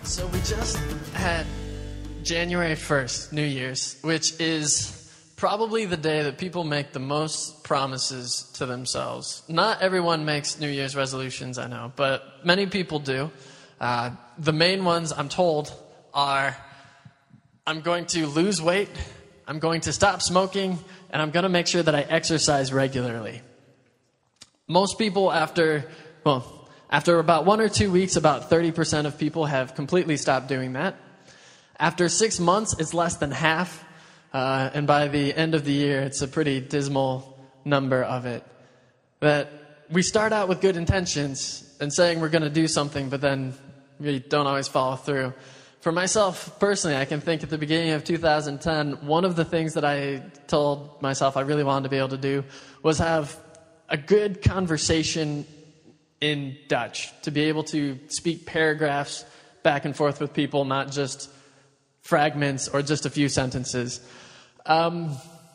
So we just had January 1st, New Year's, which is probably the day that people make the most promises to themselves. Not everyone makes New Year's resolutions, I know, but many people do. The main ones, I'm told, are I'm going to lose weight, I'm going to stop smoking, and I'm going to make sure that I exercise regularly. Most people after about 1 or 2 weeks, about 30% of people have completely stopped doing that. After 6 months, it's less than half. And by the end of the year, it's a pretty dismal number of it. That we start out with good intentions and saying we're going to do something, but then we don't always follow through. For myself, personally, I can think at the beginning of 2010, one of the things that I told myself I really wanted to be able to do was have a good conversation in Dutch, to be able to speak paragraphs back and forth with people, not just fragments or just a few sentences. I'm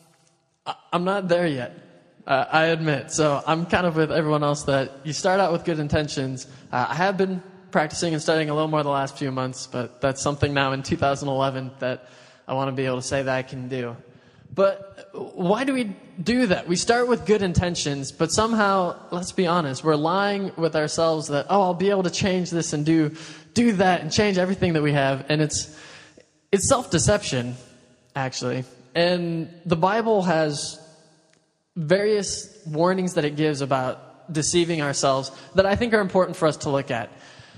not there yet, I admit. So I'm kind of with everyone else that you start out with good intentions. I have been practicing and studying a little more the last few months, but that's something now in 2011 that I want to be able to say that I can do. But why do we do that? We start with good intentions, but somehow, let's be honest, we're lying with ourselves that, I'll be able to change this and do that and change everything that we have. And it's self-deception, actually. And the Bible has various warnings that it gives about deceiving ourselves that I think are important for us to look at.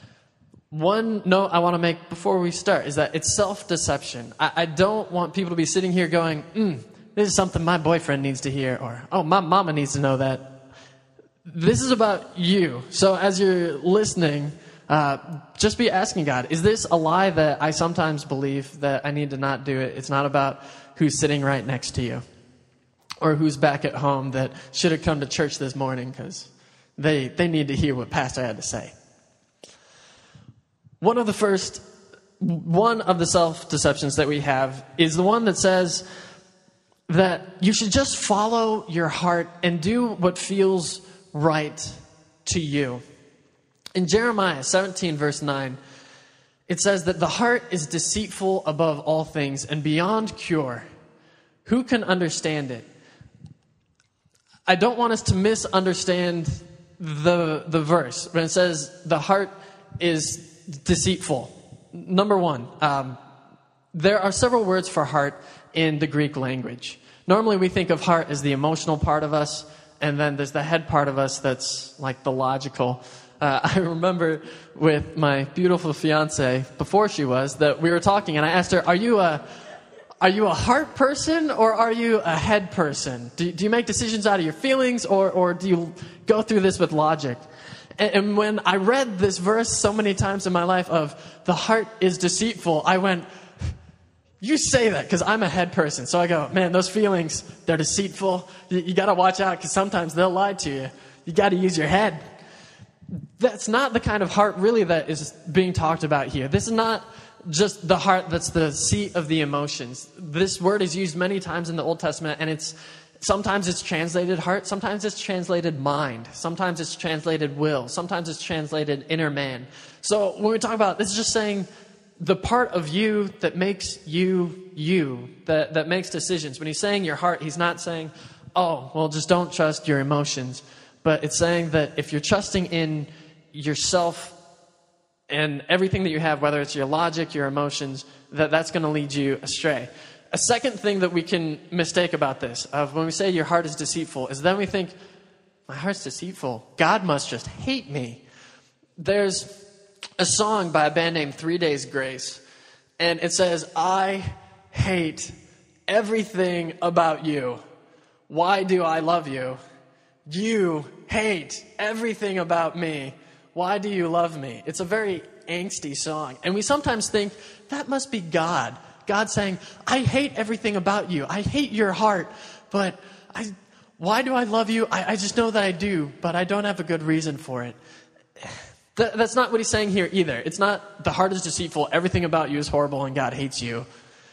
One note I want to make before we start is that it's self-deception. I don't want people to be sitting here going, this is something my boyfriend needs to hear, or, my mama needs to know that. This is about you. So as you're listening, just be asking God, is this a lie that I sometimes believe that I need to not do it? It's not about who's sitting right next to you or who's back at home that should have come to church this morning because they need to hear what Pastor had to say. One of the self-deceptions that we have is the one that says that you should just follow your heart and do what feels right to you. In Jeremiah 17, verse 9, it says that the heart is deceitful above all things and beyond cure. Who can understand it? I don't want us to misunderstand the verse when it says the heart is deceitful. Number one, there are several words for heart in the Greek language. Normally we think of heart as the emotional part of us, and then there's the head part of us that's like the logical. I remember with my beautiful fiance, before she was, that we were talking, and I asked her, are you a heart person or are you a head person? Do you make decisions out of your feelings or do you go through this with logic? And when I read this verse so many times in my life of the heart is deceitful, I went, you say that because I'm a head person. So I go, man, those feelings, they're deceitful. You got to watch out because sometimes they'll lie to you. You got to use your head. That's not the kind of heart really that is being talked about here. This is not just the heart that's the seat of the emotions. This word is used many times in the Old Testament, and sometimes it's translated heart, sometimes it's translated mind, sometimes it's translated will, sometimes it's translated inner man. So when we talk about this, is just saying the part of you that makes you, that makes decisions. When he's saying your heart, he's not saying, just don't trust your emotions. But it's saying that if you're trusting in yourself and everything that you have, whether it's your logic, your emotions, that's going to lead you astray. A second thing that we can mistake about this, of when we say your heart is deceitful, is then we think, my heart's deceitful. God must just hate me. There's a song by a band named 3 Days Grace, and it says, I hate everything about you. Why do I love you? You hate everything about me. Why do you love me? It's a very angsty song. And we sometimes think, that must be God. God saying, I hate everything about you. I hate your heart. But why do I love you? I just know that I do, but I don't have a good reason for it. That's not what he's saying here either. It's not the heart is deceitful, everything about you is horrible, and God hates you.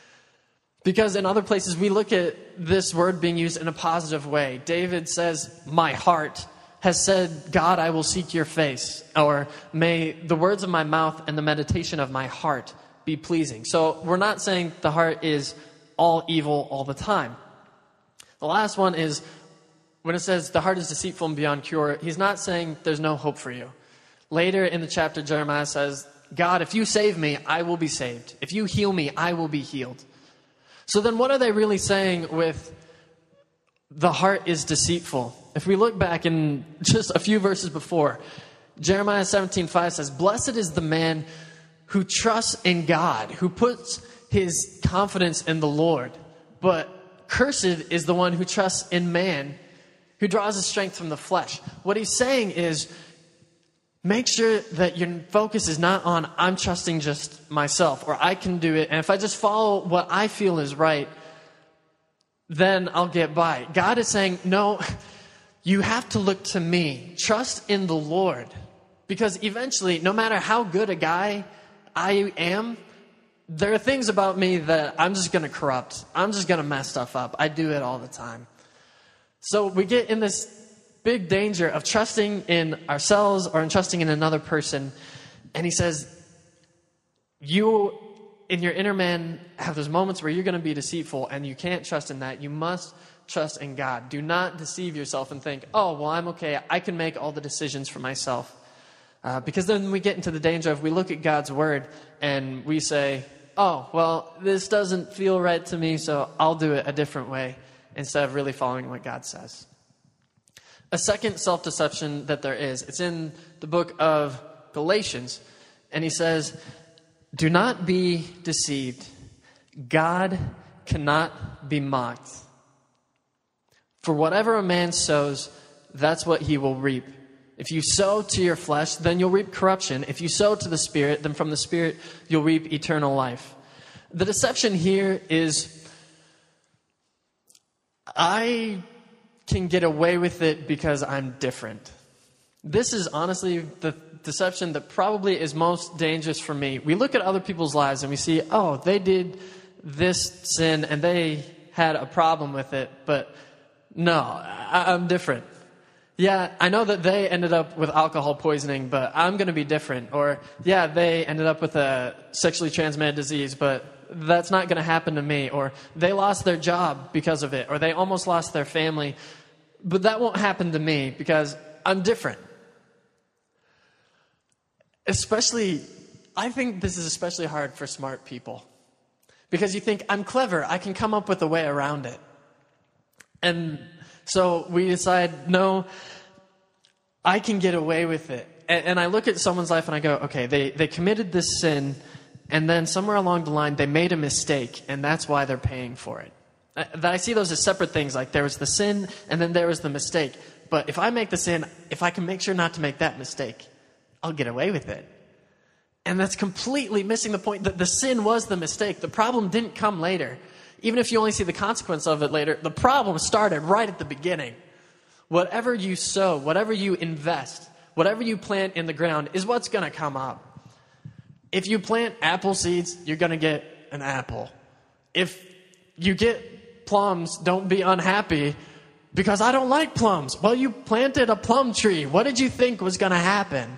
Because in other places, we look at this word being used in a positive way. David says, my heart has said, God, I will seek your face, or may the words of my mouth and the meditation of my heart be pleasing. So we're not saying the heart is all evil all the time. The last one is when it says the heart is deceitful and beyond cure, he's not saying there's no hope for you. Later in the chapter, Jeremiah says, God, if you save me, I will be saved. If you heal me, I will be healed. So then what are they really saying with the heart is deceitful? If we look back in just a few verses before, Jeremiah 17:5 says, blessed is the man who trusts in God, who puts his confidence in the Lord. But cursed is the one who trusts in man, who draws his strength from the flesh. What he's saying is, make sure that your focus is not on, I'm trusting just myself, or I can do it, and if I just follow what I feel is right, then I'll get by. God is saying, no, you have to look to me. Trust in the Lord. Because eventually, no matter how good a guy I am, there are things about me that I'm just going to corrupt. I'm just going to mess stuff up. I do it all the time. So we get in this big danger of trusting in ourselves or in trusting in another person. And he says, you, in your inner man, have those moments where you're going to be deceitful, and you can't trust in that. You must trust in God. Do not deceive yourself and think, oh, well, I'm okay. I can make all the decisions for myself. Because then we get into the danger of we look at God's word and we say, oh, well, this doesn't feel right to me, so I'll do it a different way instead of really following what God says. A second self-deception that there is, it's in the book of Galatians, and he says, do not be deceived. God cannot be mocked. For whatever a man sows, that's what he will reap. If you sow to your flesh, then you'll reap corruption. If you sow to the Spirit, then from the Spirit you'll reap eternal life. The deception here is, I can get away with it because I'm different. This is honestly the deception that probably is most dangerous for me. We look at other people's lives and we see, oh, they did this sin and they had a problem with it, but no, I'm different. Yeah, I know that they ended up with alcohol poisoning, but I'm going to be different. Or, yeah, they ended up with a sexually transmitted disease, but that's not going to happen to me. Or they lost their job because of it. Or they almost lost their family. But that won't happen to me because I'm different. Especially, I think this is especially hard for smart people. Because you think, I'm clever, I can come up with a way around it. And so we decide, no, I can get away with it. And I look at someone's life and I go, okay, they committed this sin, and then somewhere along the line they made a mistake, and that's why they're paying for it. I see those as separate things, like there was the sin and then there was the mistake. But if I make the sin, if I can make sure not to make that mistake, I'll get away with it. And that's completely missing the point that the sin was the mistake. The problem didn't come later. Even if you only see the consequence of it later, the problem started right at the beginning. Whatever you sow, whatever you invest, whatever you plant in the ground is what's going to come up. If you plant apple seeds, you're going to get an apple. If you get plums, don't be unhappy because I don't like plums. Well, you planted a plum tree. What did you think was going to happen?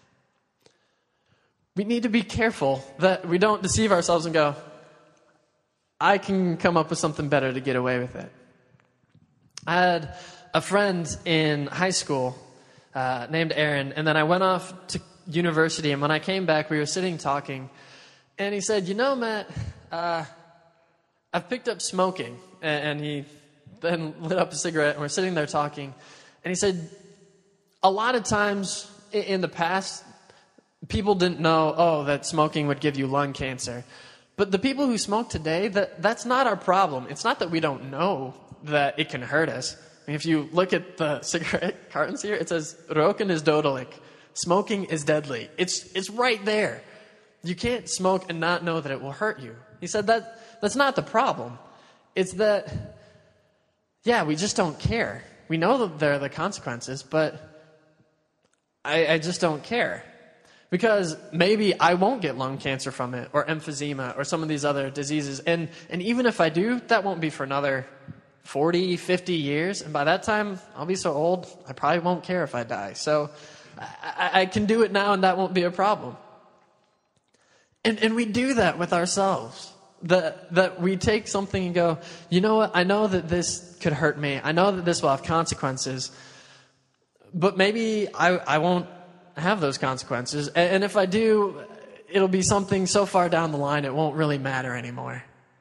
We need to be careful that we don't deceive ourselves and go, I can come up with something better to get away with it. I had a friend in high school named Aaron, and then I went off to university, and when I came back, we were sitting talking, and he said, you know, Matt, I've picked up smoking. And he then lit up a cigarette, and we're sitting there talking, and he said, a lot of times in the past, people didn't know, that smoking would give you lung cancer. But the people who smoke today, that's not our problem. It's not that we don't know that it can hurt us. I mean, if you look at the cigarette cartons here, it says, Roken is dodelijk. Smoking is deadly. It's right there. You can't smoke and not know that it will hurt you. He said that's not the problem. It's that, we just don't care. We know that there are the consequences, but I just don't care. Because maybe I won't get lung cancer from it, or emphysema, or some of these other diseases. And even if I do, that won't be for another 40, 50 years. And by that time, I'll be so old, I probably won't care if I die. So I can do it now and that won't be a problem. And we do that with ourselves. That we take something and go, you know what, I know that this could hurt me. I know that this will have consequences. But maybe I won't have those consequences. And if I do, it'll be something so far down the line it won't really matter anymore.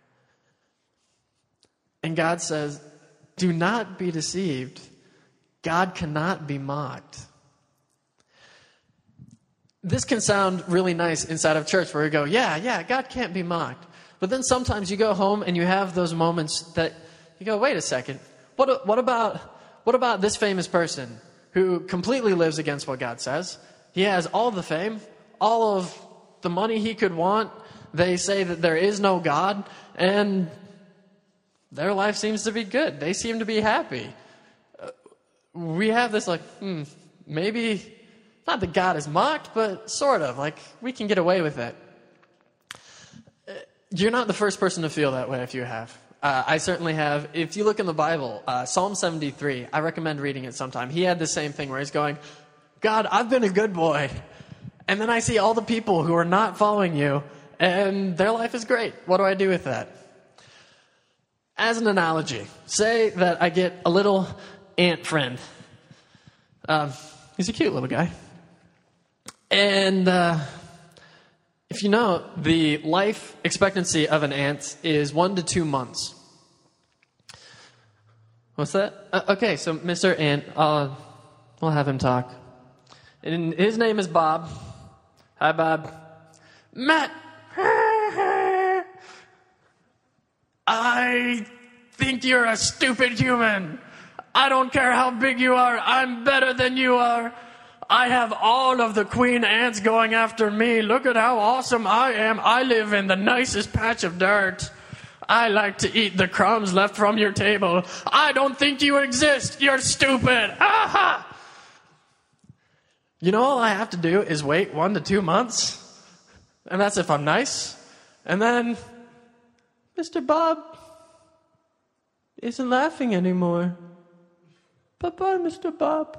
And God says, do not be deceived. God cannot be mocked. This can sound really nice inside of church where we go, yeah, God can't be mocked. But then sometimes you go home and you have those moments that you go, wait a second, what about this famous person who completely lives against what God says? He has all the fame, all of the money he could want. They say that there is no God, and their life seems to be good. They seem to be happy. We have this maybe, not that God is mocked, but sort of, like we can get away with it. You're not the first person to feel that way if you have. I certainly have. If you look in the Bible, Psalm 73, I recommend reading it sometime. He had the same thing where he's going, God, I've been a good boy. And then I see all the people who are not following you, and their life is great. What do I do with that? As an analogy, say that I get a little ant friend. He's a cute little guy. And if you know, the life expectancy of an ant is 1 to 2 months. What's that? Okay, so Mr. Ant, we'll have him talk. And his name is Bob. Hi, Bob. Matt! I think you're a stupid human. I don't care how big you are. I'm better than you are. I have all of the queen ants going after me. Look at how awesome I am. I live in the nicest patch of dirt. I like to eat the crumbs left from your table. I don't think you exist. You're stupid. Aha! You know, all I have to do is wait 1 to 2 months. And that's if I'm nice. And then Mr. Bob isn't laughing anymore. Bye-bye, Mr. Bob.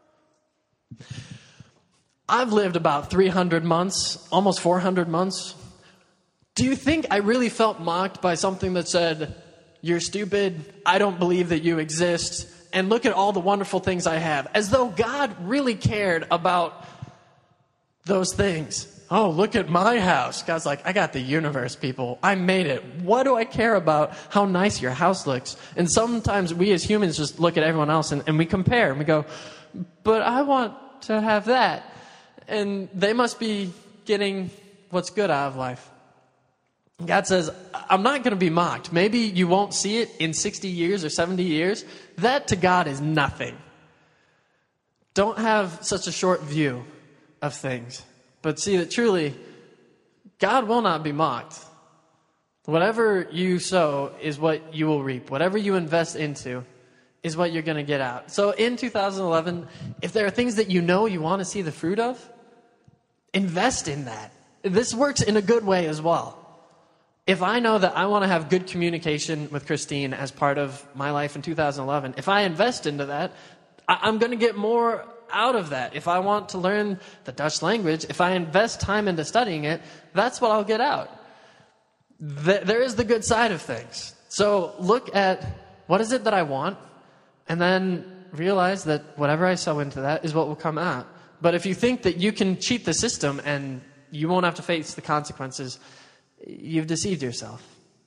I've lived about 300 months, almost 400 months. Do you think I really felt mocked by something that said, you're stupid, I don't believe that you exist, and look at all the wonderful things I have, as though God really cared about those things? Oh, look at my house. God's like, I got the universe, people. I made it. What do I care about how nice your house looks? And sometimes we as humans just look at everyone else and we compare and we go, but I want to have that. And they must be getting what's good out of life. God says, I'm not going to be mocked. Maybe you won't see it in 60 years or 70 years. That to God is nothing. Don't have such a short view of things. But see that truly, God will not be mocked. Whatever you sow is what you will reap. Whatever you invest into is what you're going to get out. So in 2011, if there are things that you know you want to see the fruit of, invest in that. This works in a good way as well. If I know that I want to have good communication with Christine as part of my life in 2011, if I invest into that, I'm going to get more out of that. If I want to learn the Dutch language, if I invest time into studying it, that's what I'll get out. There is the good side of things. So look at what is it that I want, and then realize that whatever I sow into that is what will come out. But if you think that you can cheat the system and you won't have to face the consequences, you've deceived yourself.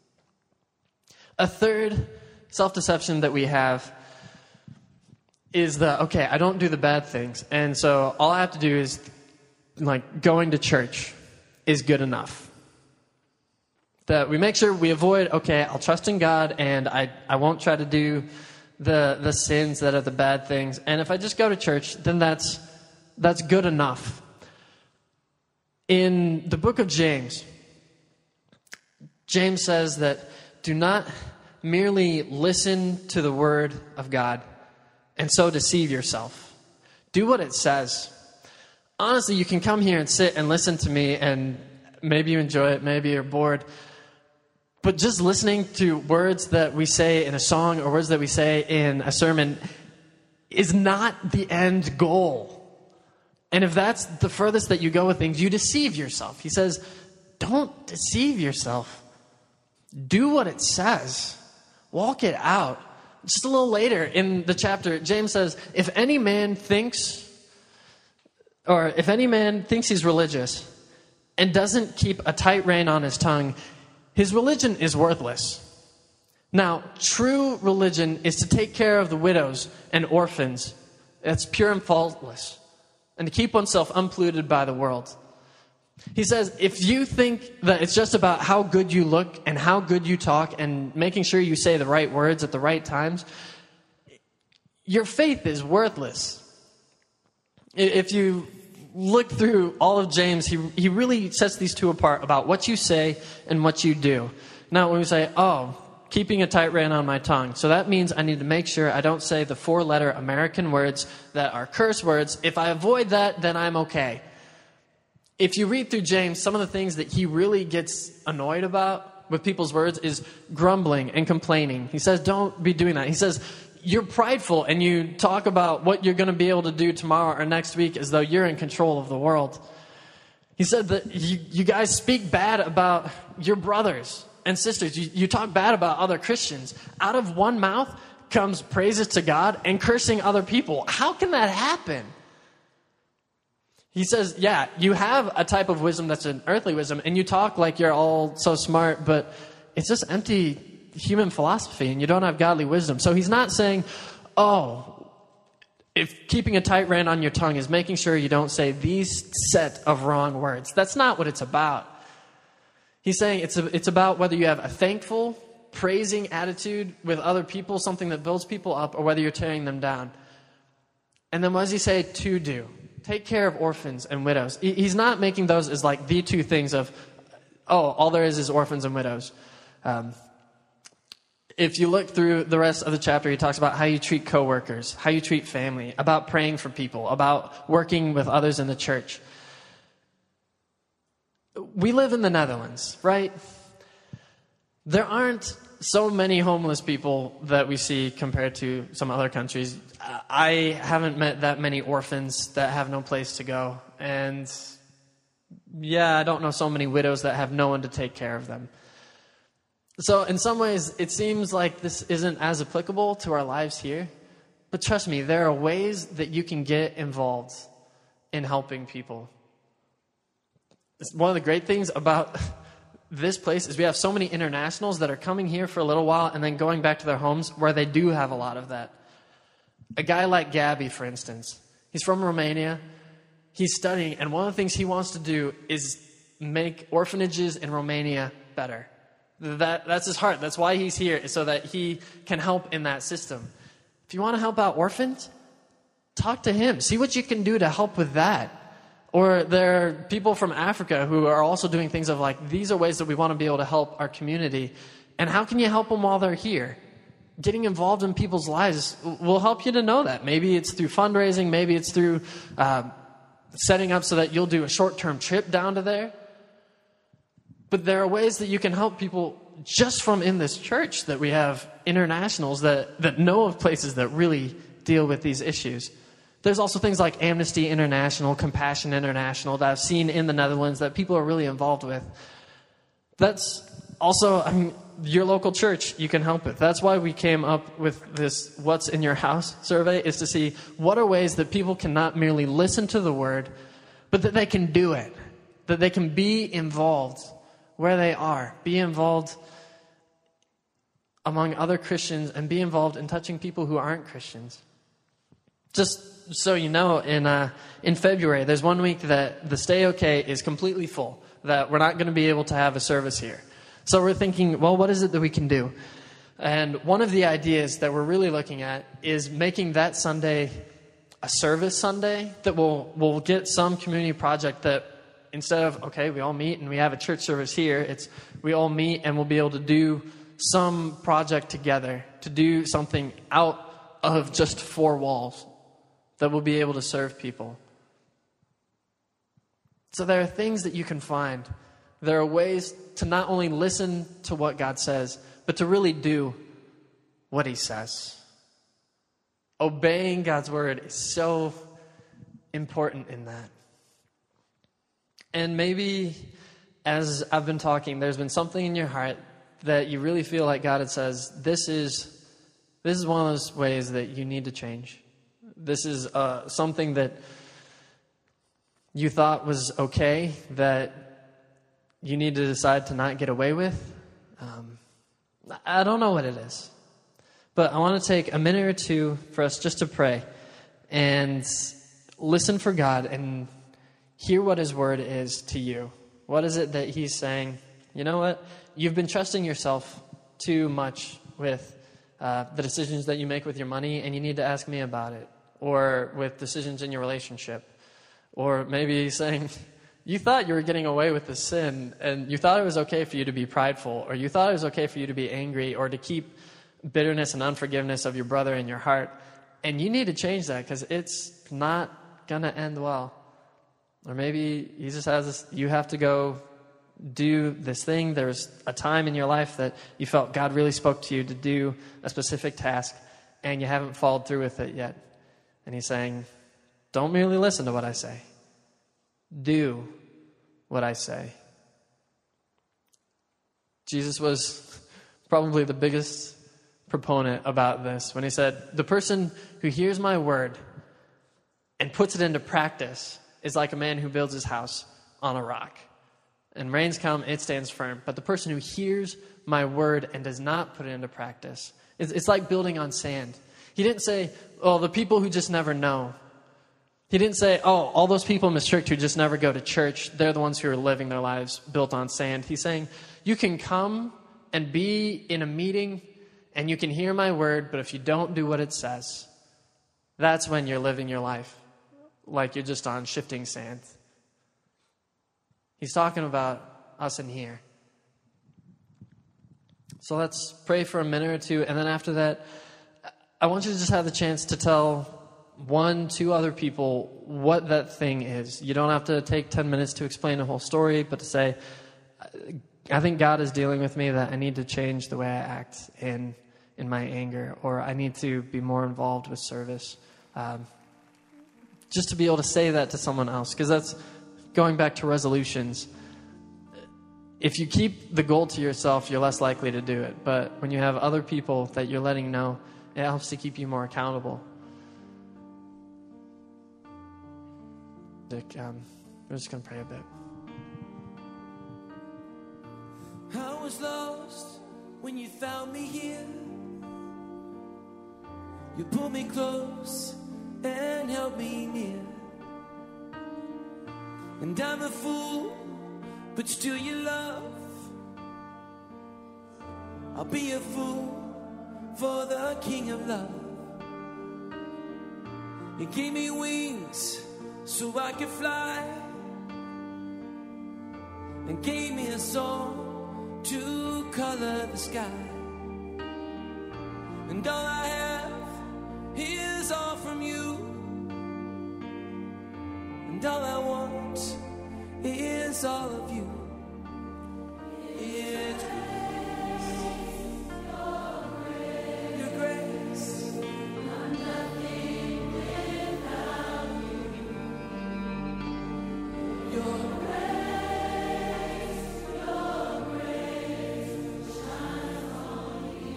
A third self-deception that we have is okay, I don't do the bad things. And so all I have to do is, going to church is good enough. That we make sure we avoid, I'll trust in God and I won't try to do the sins that are the bad things. And if I just go to church, then that's good enough. In the book of James, James says that do not merely listen to the word of God and so deceive yourself. Do what it says. Honestly, you can come here and sit and listen to me and maybe you enjoy it, maybe you're bored. But just listening to words that we say in a song or words that we say in a sermon is not the end goal. And if that's the furthest that you go with things, you deceive yourself. He says, don't deceive yourself. Do what it says. Walk it out. Just a little later in the chapter, James says, if any man thinks he's religious and doesn't keep a tight rein on his tongue, his religion is worthless. Now, true religion is to take care of the widows and orphans. That's pure and faultless. And to keep oneself unpolluted by the world. He says, if you think that it's just about how good you look and how good you talk and making sure you say the right words at the right times, your faith is worthless. If you look through all of James, he really sets these two apart about what you say and what you do. Now, when we say, keeping a tight rein on my tongue. So that means I need to make sure I don't say the 4-letter American words that are curse words. If I avoid that, then I'm okay. If you read through James, some of the things that he really gets annoyed about with people's words is grumbling and complaining. He says, don't be doing that. He says, you're prideful and you talk about what you're going to be able to do tomorrow or next week as though you're in control of the world. He said that you guys speak bad about your brothers and sisters. You talk bad about other Christians. Out of one mouth comes praises to God and cursing other people. How can that happen? He says, yeah, you have a type of wisdom that's an earthly wisdom, and you talk like you're all so smart, but it's just empty human philosophy, and you don't have godly wisdom. So he's not saying, if keeping a tight rein on your tongue is making sure you don't say these set of wrong words. That's not what it's about. He's saying it's about whether you have a thankful, praising attitude with other people, something that builds people up, or whether you're tearing them down. And then what does he say to do? Take care of orphans and widows. He's not making those as like the two things of, all there is orphans and widows. If you look through the rest of the chapter, he talks about how you treat coworkers, how you treat family, about praying for people, about working with others in the church. We live in the Netherlands, right? There aren't so many homeless people that we see compared to some other countries. I haven't met that many orphans that have no place to go. And I don't know so many widows that have no one to take care of them. So in some ways, it seems like this isn't as applicable to our lives here. But trust me, there are ways that you can get involved in helping people. One of the great things about this place is we have so many internationals that are coming here for a little while and then going back to their homes where they do have a lot of that. A guy like Gabby, for instance, he's from Romania. He's studying, and one of the things he wants to do is make orphanages in Romania better. That's his heart. That's why he's here, so that he can help in that system. If you want to help out orphans, talk to him. See what you can do to help with that. Or there are people from Africa who are also doing things of like, these are ways that we want to be able to help our community. And how can you help them while they're here? Getting involved in people's lives will help you to know that. Maybe it's through fundraising. Maybe it's through setting up so that you'll do a short-term trip down to there. But there are ways that you can help people just from in this church, that we have internationals that know of places that really deal with these issues. There's also things like Amnesty International, Compassion International that I've seen in the Netherlands that people are really involved with. That's also, your local church you can help with. That's why we came up with this What's in Your House survey, is to see what are ways that people can not merely listen to the word, but that they can do it, that they can be involved where they are, be involved among other Christians, and be involved in touching people who aren't Christians. Just so you know, in February, there's 1 week that the Stay OK is completely full, that we're not going to be able to have a service here. So we're thinking, well, what is it that we can do? And one of the ideas that we're really looking at is making that Sunday a service Sunday, that we'll get some community project that instead of, okay, we all meet and we have a church service here, it's we all meet and we'll be able to do some project together, to do something out of just four walls that will be able to serve people. So there are things that you can find There are ways to not only listen to what God says, but to really do what he says. Obeying God's word is so important in that. And maybe as I've been talking, there's been something in your heart that you really feel like God says, this is one of those ways that you need to change. This is something that you thought was okay, that you need to decide to not get away with. I don't know what it is. But I want to take a minute or two for us just to pray and listen for God and hear what his word is to you. What is it that he's saying? You know what? You've been trusting yourself too much with the decisions that you make with your money, and you need to ask me about it. Or with decisions in your relationship. Or maybe he's saying, you thought you were getting away with the sin, and you thought it was okay for you to be prideful, or you thought it was okay for you to be angry, or to keep bitterness and unforgiveness of your brother in your heart. And you need to change that, because it's not going to end well. Or maybe he just has this, you have to go do this thing. There's a time in your life that you felt God really spoke to you to do a specific task, and you haven't followed through with it yet. And he's saying, don't merely listen to what I say. Do what I say. Jesus was probably the biggest proponent about this when he said, the person who hears my word and puts it into practice is like a man who builds his house on a rock. And rains come, it stands firm. But the person who hears my word and does not put it into practice, it's like building on sand. He didn't say, oh, the people who just never know. He didn't say, oh, all those people in this church who just never go to church, they're the ones who are living their lives built on sand. He's saying, you can come and be in a meeting and you can hear my word, but if you don't do what it says, that's when you're living your life like you're just on shifting sand. He's talking about us in here. So let's pray for a minute or two, and then after that, I want you to just have the chance to tell 1-2 other people what that thing is. You don't have to take 10 minutes to explain the whole story, but to say, I think God is dealing with me that I need to change the way I act in my anger, or I need to be more involved with service. Just to be able to say that to someone else, because that's going back to resolutions. If you keep the goal to yourself, you're less likely to do it. But when you have other people that you're letting know, it helps to keep you more accountable. Dick, we're just going to pray a bit. I was lost when you found me here. You pulled me close and held me near. And I'm a fool, but still you love. I'll be a fool for the King of Love. You gave me wings so I could fly, and gave me a song to color the sky. And all I have is all from you, and all I want is all of you. It's your grace. I'm nothing without you. Your grace shines on me.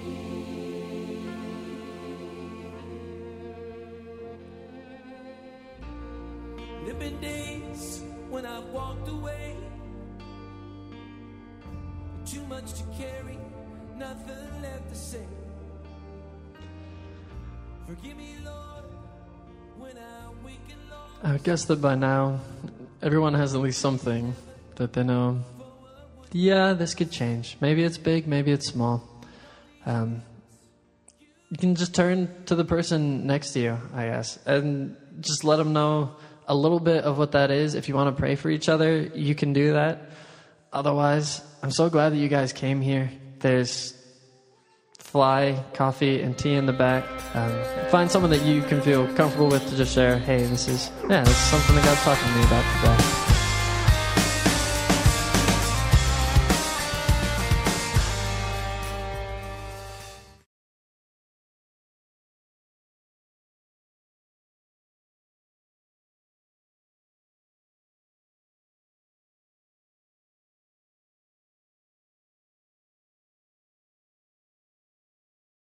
There've been days when I walked away, too much to carry, nothing left to say. Forgive me, Lord, when I wake and lost. I guess that by now, everyone has at least something that they know, yeah, this could change. Maybe it's big, maybe it's small. You can just turn to the person next to you, I guess, and just let them know a little bit of what that is. If you want to pray for each other, you can do that. Otherwise, I'm so glad that you guys came here. There's fly, coffee, and tea in the back. Find someone that you can feel comfortable with to just share, hey, this is something that God's talking to me about today.